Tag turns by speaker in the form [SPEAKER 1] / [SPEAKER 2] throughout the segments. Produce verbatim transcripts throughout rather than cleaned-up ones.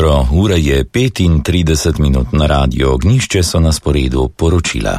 [SPEAKER 1] jutro, ura je petintrideset minut, na Radio Ognjišče so na sporedu poročila.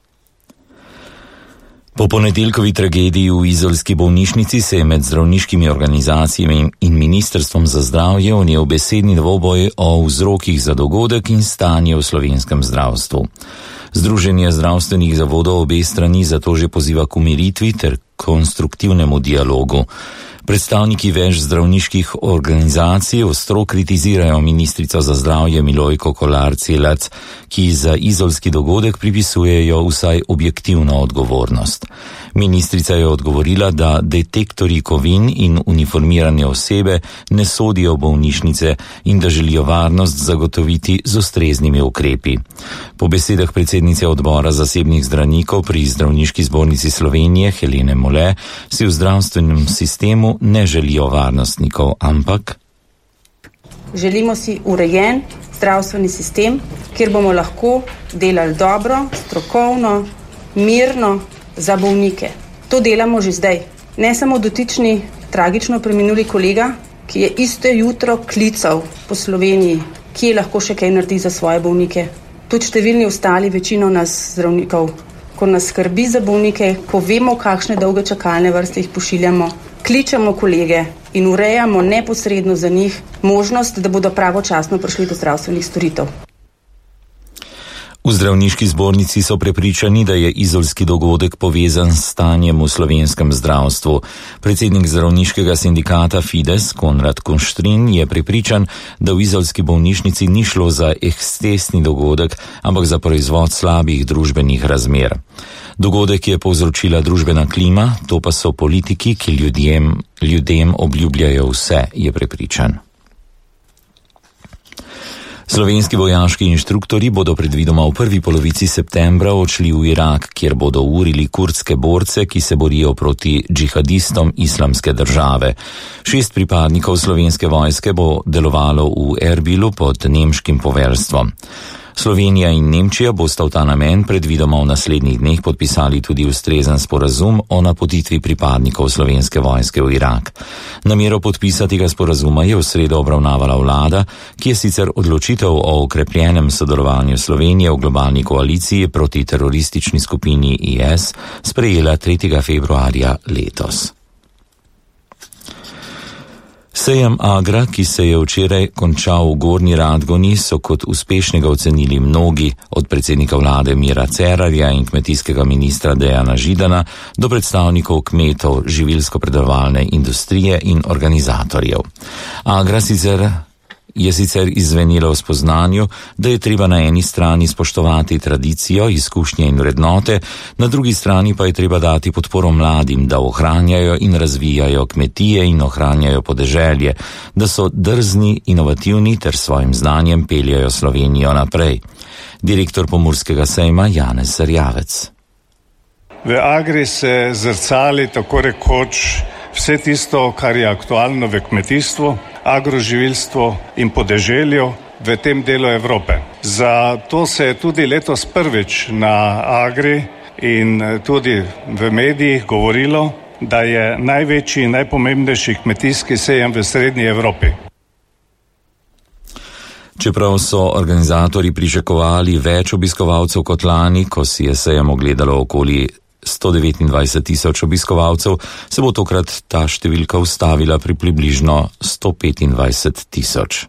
[SPEAKER 1] Po ponedeljkovi tragediji v izolski bolnišnici se je med zdravniškimi organizacijami in Ministrstvom za zdravje vnel besedni dvoboj o vzrokih za dogodek in stanje v slovenskem zdravstvu. Združenje zdravstvenih zavodov obe strani zato že poziva k umiritvi ter konstruktivnemu dialogu. Predstavniki več zdravniških organizacij ostro kritizirajo ministrico za zdravje Milojko Kolar Celarc, ki za izolski dogodek pripisujejo vsaj objektivno odgovornost. Ministrica je odgovorila, da detektorji kovin in uniformirane osebe ne sodijo v bolnišnice in da želijo varnost zagotoviti z ustreznimi ukrepi. Po besedah predsednice odbora zasebnih zdravnikov pri Zdravniški zbornici Slovenije Helene Mole si v zdravstvenem sistemu ne želijo varnostnikov, ampak
[SPEAKER 2] želimo si urejen zdravstveni sistem, kjer bomo lahko delali dobro, strokovno, mirno za bolnike. To delamo že zdaj. Ne samo dotični tragično preminuli kolega, ki je isto jutro klical po Sloveniji, ki lahko še kaj naredi za svoje bolnike. Tudi številni ostali, večino nas zdravnikov, ko nas skrbi za bolnike, ko vemo, kakšne dolge čakalne vrste jih pošiljamo, kličemo kolege in urejamo neposredno za njih možnost, da bodo pravočasno prišli do zdravstvenih storitev.
[SPEAKER 1] V Zdravniški zbornici so prepričani, da je izolski dogodek povezan s stanjem v slovenskem zdravstvu. Predsednik zdravniškega sindikata Fides, Konrad Kunštrin, je prepričan, da v izolski bolnišnici ni šlo za ekscesni dogodek, ampak za proizvod slabih družbenih razmer. Dogodek je povzročila družbena klima, to pa so politiki, ki ljudem, ljudem obljubljajo vse, je prepričan. Slovenski vojaški inštruktori bodo predvidoma v prvi polovici septembra odšli v Irak, kjer bodo urili kurdske borce, ki se borijo proti džihadistom Islamske države. Šest pripadnikov slovenske vojske bo delovalo v Erbilu pod nemškim poveljstvom. Slovenija in Nemčija bosta v ta namen predvidoma v naslednjih dneh podpisali tudi ustrezen sporazum o napotitvi pripadnikov slovenske vojske v Irak. Namero podpisa tega sporazuma je v sredo obravnavala vlada, ki je sicer odločitev o okrepljenem sodelovanju Slovenije v globalni koaliciji proti teroristični skupini I S sprejela tretjega februarja letos. Sejem Agra, ki se je včeraj končal v Gornji Radgoni, so kot uspešnega ocenili mnogi, od predsednika vlade Mira Cerarja in kmetijskega ministra Dejana Židana do predstavnikov kmetov, živilsko-predelovalne industrije in organizatorjev. Agra sicer je sicer izvenila v spoznanju, da je treba na eni strani spoštovati tradicijo, izkušnje in vrednote, na drugi strani pa je treba dati podporo mladim, da ohranjajo in razvijajo kmetije in ohranjajo podeželje, da so drzni, inovativni ter svojim znanjem peljajo Slovenijo naprej. Direktor Pomurskega sejma Janez Zrjavec.
[SPEAKER 3] V Agri se zrcali tako rekoč vse tisto, kar je aktualno v kmetijstvu, agroživilstvo in podeželju v tem delu Evrope. Zato se je tudi letos prvič na Agri in tudi v medijih govorilo, da je največji in najpomembnejši kmetijski sejem v srednji Evropi.
[SPEAKER 1] Čeprav so organizatorji pričakovali več obiskovalcev kot lani, ko si je sejem ogledalo okoli sto devetindvajset tisoč obiskovalcev, se bo tokrat ta številka ustavila pri približno sto petindvajset tisoč.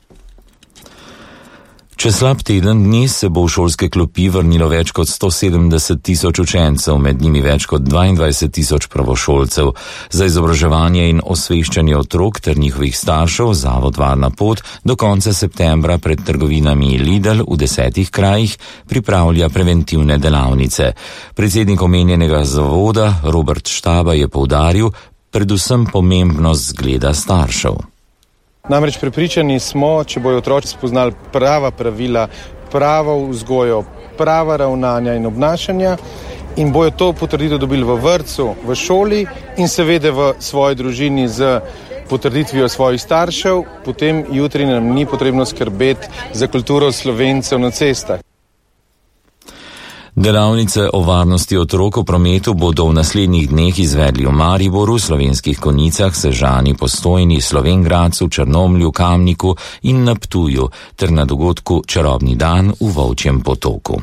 [SPEAKER 1] Čez slab teden dni se bo v šolske klopi vrnilo več kot sto sedemdeset tisoč učencev, med njimi več kot dvaindvajset tisoč prvošolcev. Za izobraževanje in osveščanje otrok ter njihovih staršev Zavod Varna pot do konca septembra pred trgovinami Lidl v desetih krajih pripravlja preventivne delavnice. Predsednik omenjenega zavoda Robert Štaba je poudaril predvsem pomembnost zgleda staršev.
[SPEAKER 4] Namreč prepričani smo, če bojo otroci spoznali prava pravila, pravo vzgojo, prava ravnanja in obnašanja in bojo to potrditev dobili v vrtcu, v šoli in seveda v svoji družini z potrditvijo svojih staršev, potem jutri nam ni potrebno skrbeti za kulturo Slovencev na cestah.
[SPEAKER 1] Delavnice o varnosti otrok v prometu bodo v naslednjih dneh izvedli v Mariboru, Slovenskih Konjicah, Sežani, Postojni, Slovenj Gradcu, Črnomlju, Kamniku in na Ptuju ter na dogodku Čarobni dan v Volčjem Potoku.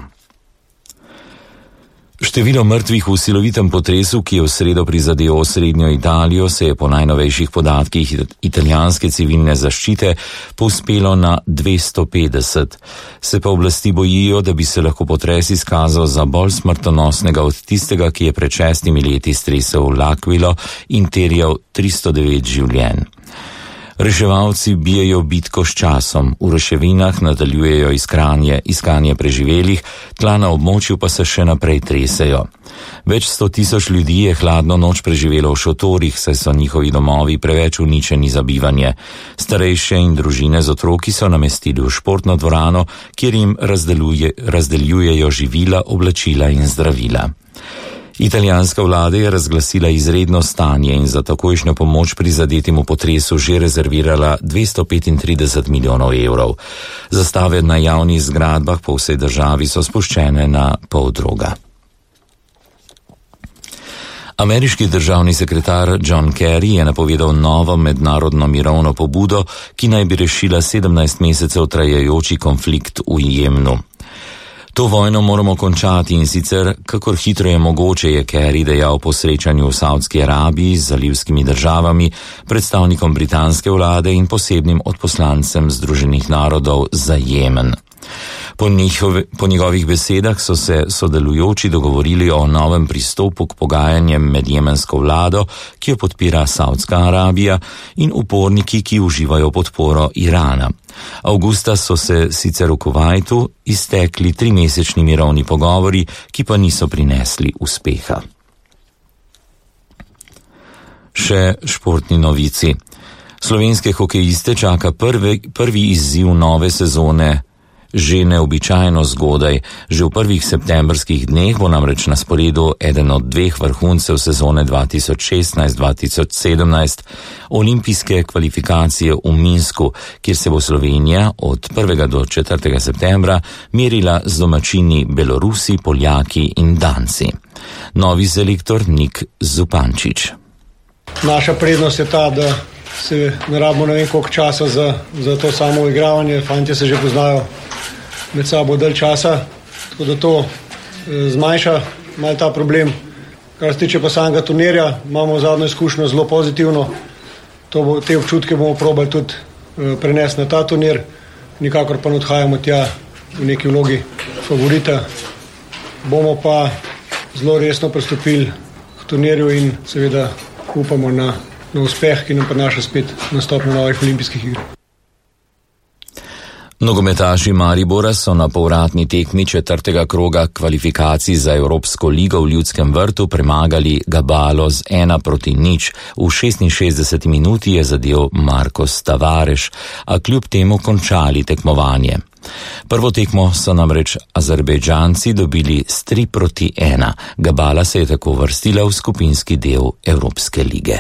[SPEAKER 1] Število mrtvih v silovitem potresu, ki je v sredo prizadel osrednjo Italijo, se je po najnovejših podatkih italijanske civilne zaščite povzpelo na dvesto petdeset. Se pa oblasti bojijo, da bi se lahko potres izkazal za bolj smrtonosnega od tistega, ki je pred šestimi leti stresel L'Aquilo in terjal tristo devet življenj. Reševalci bijejo bitko s časom, v ruševinah nadaljujejo iskanje, iskanje preživelih, tla na območju pa se še naprej tresejo. Več sto tisoč ljudi je hladno noč preživelo v šotorih, saj so njihovi domovi preveč uničeni za bivanje. Starejše in družine z otroki so namestili v športno dvorano, kjer jim razdeljuje, razdeljujejo živila, oblačila in zdravila. Italijanska vlada je razglasila izredno stanje in za takojšnjo pomoč prizadetim v potresu že rezervirala dvesto petintrideset milijonov evrov. Zastave na javnih zgradbah po vsej državi so spuščene na poldroga. Ameriški državni sekretar John Kerry je napovedal novo mednarodno mirovno pobudo, ki naj bi rešila sedemnajst mesecev trajajoči konflikt v Jemnu. To vojno moramo končati in sicer, kakor hitro je mogoče, je Kerry dejal po srečanju v Saudski Arabiji z zalivskimi državami, predstavnikom britanske vlade in posebnim odposlancem Združenih narodov za Jemen. Po, njihove, po njegovih besedah so se sodelujoči dogovorili o novem pristopu k pogajanjem med jemensko vlado, ki jo podpira Saudska Arabija, in uporniki, ki uživajo podporo Irana. Avgusta so se sicer v Kuvajtu iztekli trimesečni mirovni pogovori, ki pa niso prinesli uspeha. Še športni novici. Slovenske hokejiste čaka prvi, prvi izziv nove sezone že neobičajno zgodaj. Že v prvih septembrskih dneh bo namreč na sporedu eden od dveh vrhuncev sezone dva tisoč šestnajst dva tisoč sedemnajst, olimpijske kvalifikacije v Minsku, kjer se bo Slovenija od prvega do četrtega septembra merila z domačini Belorusi, Poljaki in Danci. Novi selektor Nik Zupančič.
[SPEAKER 5] Naša prednost je ta, da se ne rabimo ne vem koliko časa za, za to samo igravanje. Fantje se že poznajo med sabo dalj časa, tako da to e, zmanjša malo ta problem. Kar se tiče pa samega turnirja, imamo zadnjo izkušnjo zelo pozitivno. To bo, te občutke bomo probali tudi e, prenesti na ta turnir. Nikakor pa ne odhajamo tja v neki vlogi favorita. Bomo pa zelo resno pristopili k turnirju in seveda upamo na, na uspeh, ki nam prinaša spet nastop na novih olimpijskih igrah.
[SPEAKER 1] Nogometaši Maribora so na povratni tekmi četrtega kroga kvalifikacij za Evropsko ligo v Ljudskem vrtu premagali Gabalo z ena proti nič. V šestinšestdeseti minuti je zadel Marcos Tavares, a kljub temu končali tekmovanje. Prvo tekmo so namreč Azerbejdžanci dobili s tri proti ena. Gabala se je tako vrstila v skupinski del Evropske lige.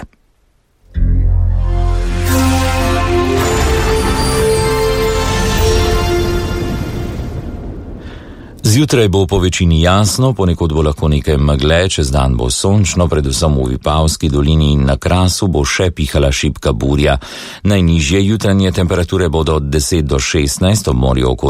[SPEAKER 1] Zjutraj bo po večini jasno, ponekod bo lahko nekaj megle, čez dan bo sončno, predvsem v Vipavski dolini in na Krasu bo še pihala šibka burja. Najnižje jutranje temperature bodo od deset do šestnajst, ob morju okoli